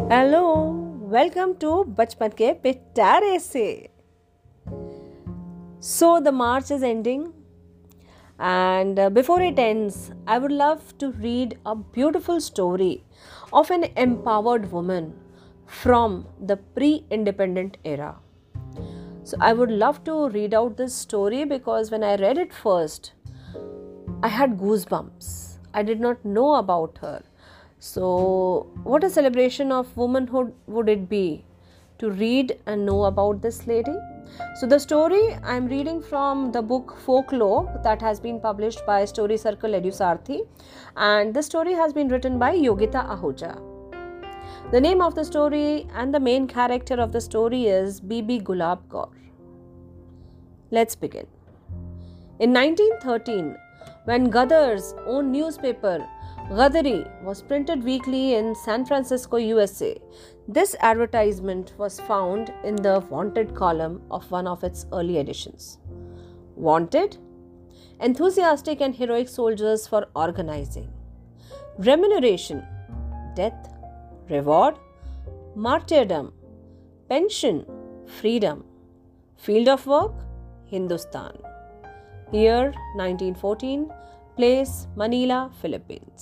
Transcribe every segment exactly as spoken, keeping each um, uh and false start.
Hello welcome to बचपन के पिटारे से. So the march is ending, and uh, before it ends I would love to read a beautiful story of an empowered woman from the pre-independent era. So I would love to read out this story because when I read it first I had goosebumps. I did not know about her. So, what a celebration of womanhood would it be to read and know about this lady? So, the story I am reading from the book Folklore that has been published by Story Circle Edusarthi, and the story has been written by Yogita Ahuja. The name of the story and the main character of the story is Bibi Gulab Kaur. Let's begin. In nineteen thirteen, when Gadar's own newspaper Gadari was printed weekly in San Francisco, U S A, this advertisement was found in the Wanted column of one of its early editions. Wanted? Enthusiastic and heroic soldiers for organizing. Remuneration? Death. Reward? Martyrdom. Pension? Freedom. Field of work? Hindustan. Year nineteen fourteen. Place Manila, Philippines.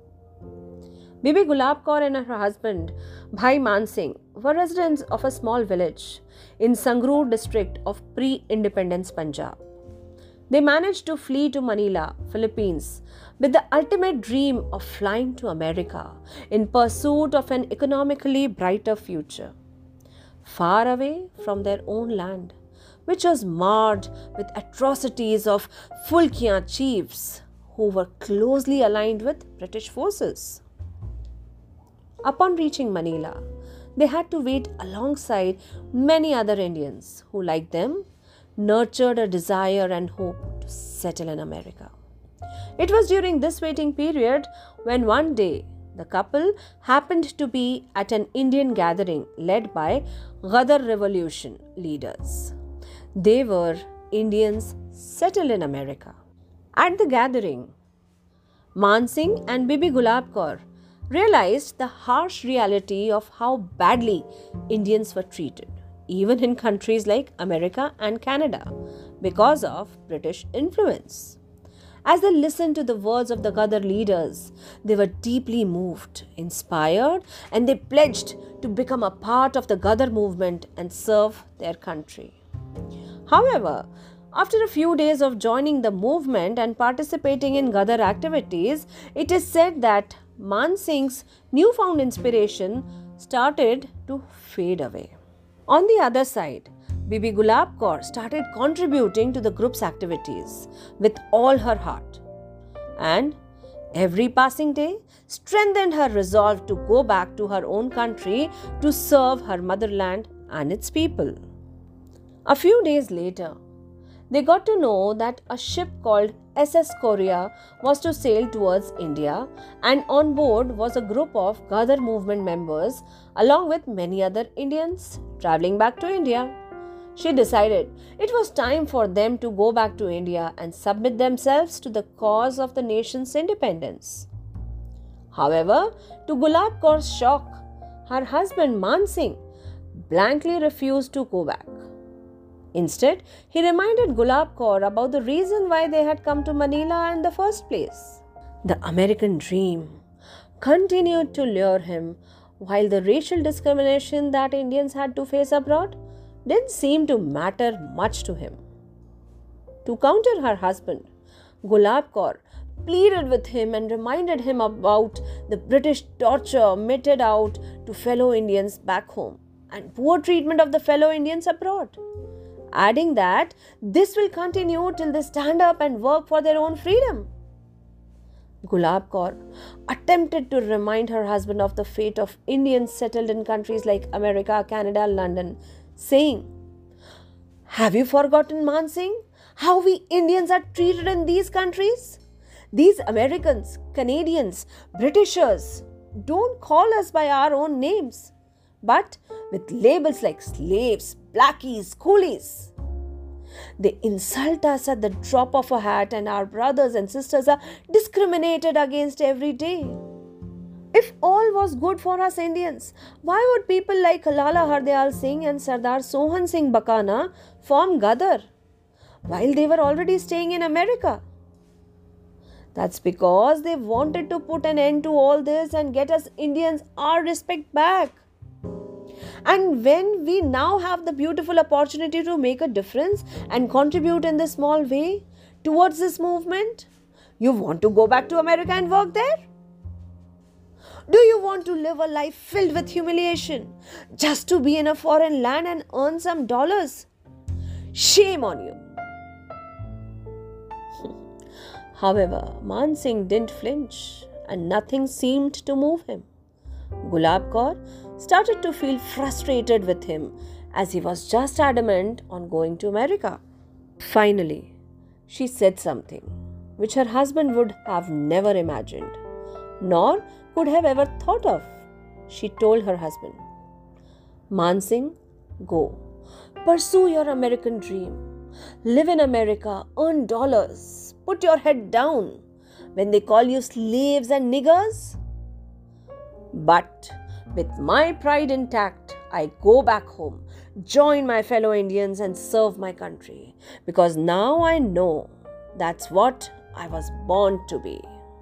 Bibi Gulab Kaur and her husband Bhai Man Singh were residents of a small village in Sangrur district of pre-independence Punjab. They managed to flee to Manila, Philippines with the ultimate dream of flying to America in pursuit of an economically brighter future. Far away from their own land, which was marred with atrocities of Fulkiya chiefs who were closely aligned with British forces. Upon reaching Manila, they had to wait alongside many other Indians who, like them, nurtured a desire and hope to settle in America. It was during this waiting period when one day the couple happened to be at an Indian gathering led by Ghadar Revolution leaders. They were Indians settled in America. At the gathering, Man Singh and Bibi Gulab Kaur realized the harsh reality of how badly Indians were treated, even in countries like America and Canada, because of British influence. As they listened to the words of the Ghadar leaders, they were deeply moved, inspired, and they pledged to become a part of the Ghadar movement and serve their country. However, after a few days of joining the movement and participating in Ghadar activities, it is said that Man Singh's newfound inspiration started to fade away. On the other side, Bibi Gulab Kaur started contributing to the group's activities with all her heart. And every passing day strengthened her resolve to go back to her own country to serve her motherland and its people. A few days later, they got to know that a ship called S S Korea was to sail towards India, and on board was a group of Ghadar movement members along with many other Indians travelling back to India. She decided it was time for them to go back to India and submit themselves to the cause of the nation's independence. However, to Gulab Kaur's shock, her husband Man Singh blankly refused to go back. Instead, he reminded Gulab Kaur about the reason why they had come to Manila in the first place. The American dream continued to lure him, while the racial discrimination that Indians had to face abroad didn't seem to matter much to him. To counter her husband, Gulab Kaur pleaded with him and reminded him about the British torture meted out to fellow Indians back home and poor treatment of the fellow Indians abroad, adding that this will continue till they stand up and work for their own freedom. Gulab Kaur attempted to remind her husband of the fate of Indians settled in countries like America, Canada, London, saying, "Have you forgotten, Man Singh, how we Indians are treated in these countries? These Americans, Canadians, Britishers don't call us by our own names, but with labels like slaves, blackies, coolies. They insult us at the drop of a hat, and our brothers and sisters are discriminated against every day. If all was good for us Indians, why would people like Lala Hardayal Singh and Sardar Sohan Singh Bakana form Gadar while they were already staying in America? That's because they wanted to put an end to all this and get us Indians our respect back. And when we now have the beautiful opportunity to make a difference and contribute in this small way towards this movement, you want to go back to America and work there? Do you want to live a life filled with humiliation just to be in a foreign land and earn some dollars? Shame on you. However, Man Singh didn't flinch and nothing seemed to move him. Gulab Kaur started to feel frustrated with him as he was just adamant on going to America. Finally, she said something which her husband would have never imagined, nor could have ever thought of. She told her husband, Man Singh, go, pursue your American dream. Live in America, earn dollars, put your head down when they call you slaves and niggers. But with my pride intact, I go back home, join my fellow Indians and serve my country, because now I know that's what I was born to be.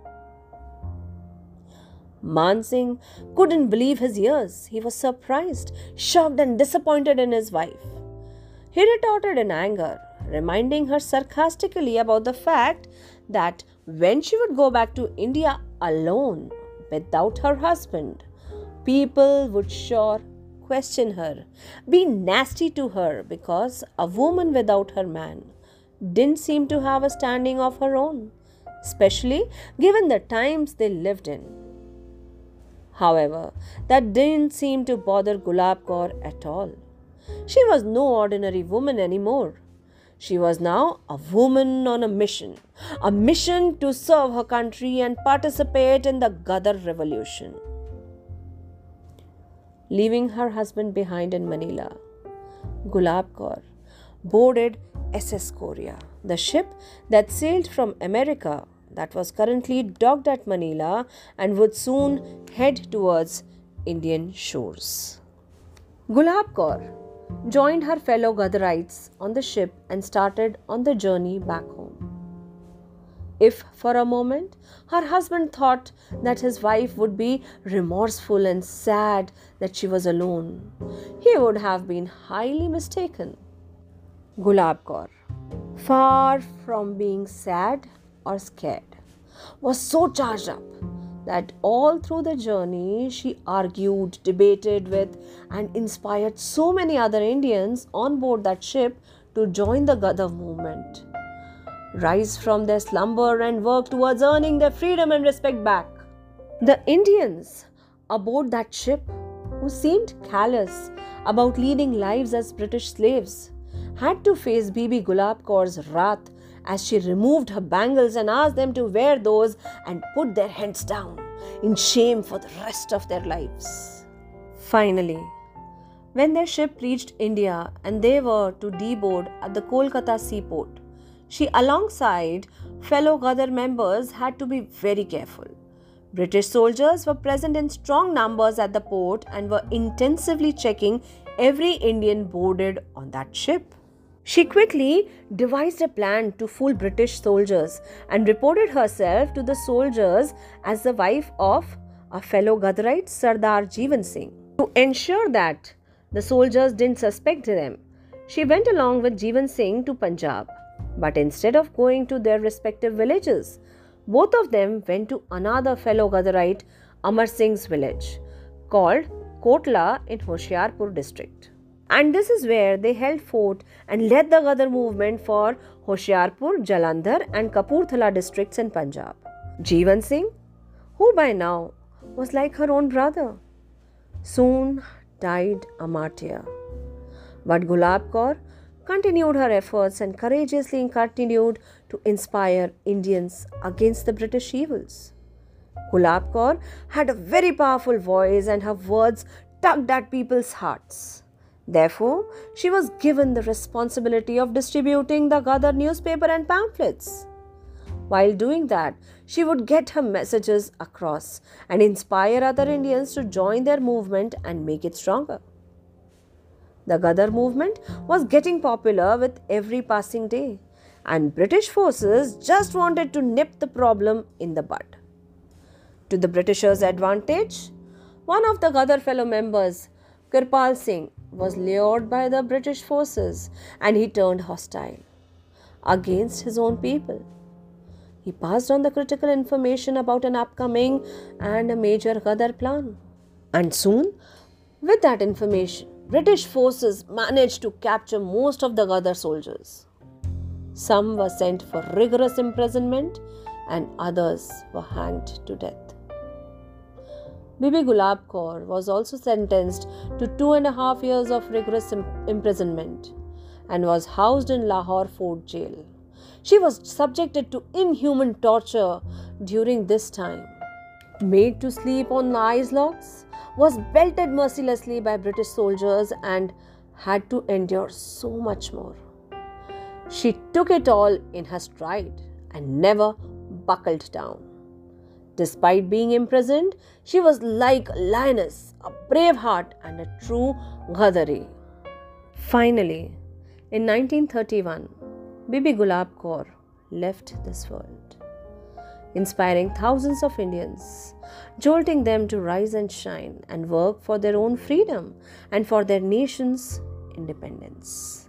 Man Singh couldn't believe his ears. He was surprised, shocked and disappointed in his wife. He retorted in anger, reminding her sarcastically about the fact that when she would go back to India alone, without her husband, people would sure question her, be nasty to her, because a woman without her man didn't seem to have a standing of her own, especially given the times they lived in. However, that didn't seem to bother Gulab Kaur at all. She was no ordinary woman anymore. She was now a woman on a mission, a mission to serve her country and participate in the Gadar revolution. Leaving her husband behind in Manila, Gulab Kaur boarded S S Korea, the ship that sailed from America that was currently docked at Manila and would soon head towards Indian shores. Gulab Kaur joined her fellow Gadarites on the ship and started on the journey back home. If for a moment her husband thought that his wife would be remorseful and sad that she was alone, he would have been highly mistaken. Gulab Kaur, far from being sad or scared, was so charged up that all through the journey she argued, debated with and inspired so many other Indians on board that ship to join the Gadar movement, rise from their slumber and work towards earning their freedom and respect back. The Indians aboard that ship, who seemed callous about leading lives as British slaves, had to face Bibi Gulab Kaur's wrath as she removed her bangles and asked them to wear those and put their heads down in shame for the rest of their lives. Finally, when their ship reached India and they were to deboard at the Kolkata seaport, she alongside fellow Gadar members had to be very careful. British soldiers were present in strong numbers at the port and were intensively checking every Indian boarded on that ship. She quickly devised a plan to fool British soldiers and reported herself to the soldiers as the wife of a fellow Gadarite, Sardar Jeevan Singh. To ensure that the soldiers didn't suspect them, she went along with Jeevan Singh to Punjab. But instead of going to their respective villages, both of them went to another fellow Gadarite, Amar Singh's village, called Kotla in Hoshiarpur district. And this is where they held fort and led the Gadar movement for Hoshiarpur, Jalandhar and Kapurthala districts in Punjab. Jeevan Singh, who by now was like her own brother, soon died a martyr. But Gulab Kaur continued her efforts and courageously continued to inspire Indians against the British evils. Gulab Kaur had a very powerful voice and her words tugged at people's hearts. Therefore, she was given the responsibility of distributing the Gadar newspaper and pamphlets. While doing that, she would get her messages across and inspire other Indians to join their movement and make it stronger. The Ghadar movement was getting popular with every passing day, and British forces just wanted to nip the problem in the bud. To the Britishers' advantage, one of the Ghadar fellow members, Kirpal Singh, was lured by the British forces and he turned hostile against his own people. He passed on the critical information about an upcoming and a major Ghadar plan. And soon, with that information, British forces managed to capture most of the Ghadar soldiers. Some were sent for rigorous imprisonment and others were hanged to death. Bibi Gulab Kaur was also sentenced to two and a half years of rigorous imprisonment and was housed in Lahore Fort Jail. She was subjected to inhuman torture during this time. Made to sleep on ice logs, was belted mercilessly by British soldiers and had to endure so much more. She took it all in her stride and never buckled down. Despite being imprisoned, she was like a lioness, a brave heart and a true Ghadari. Finally, in nineteen thirty-one, Bibi Gulab Kaur left this world, inspiring thousands of Indians, jolting them to rise and shine and work for their own freedom and for their nation's independence.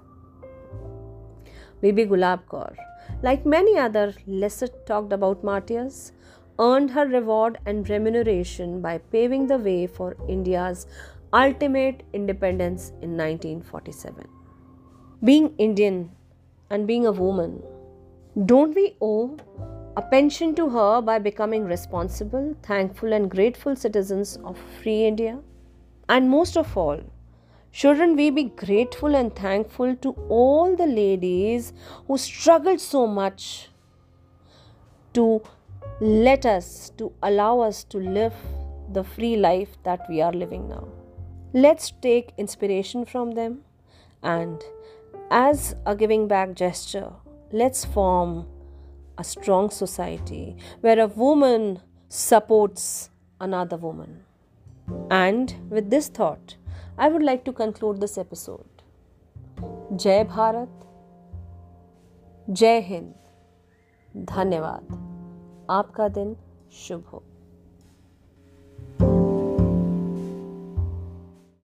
Bibi Gulab Kaur, like many other lesser talked about martyrs, earned her reward and remuneration by paving the way for India's ultimate independence in nineteen forty-seven. Being Indian and being a woman, don't we owe a pension to her by becoming responsible, thankful and grateful citizens of free India? And most of all, shouldn't we be grateful and thankful to all the ladies who struggled so much to let us, to allow us to live the free life that we are living now? Let's take inspiration from them, and as a giving back gesture, let's form a strong society where a woman supports another woman. And with this thought, I would like to conclude this episode. Jai Bharat, Jai Hind, Dhanyavad. आपका दिन शुभ हो।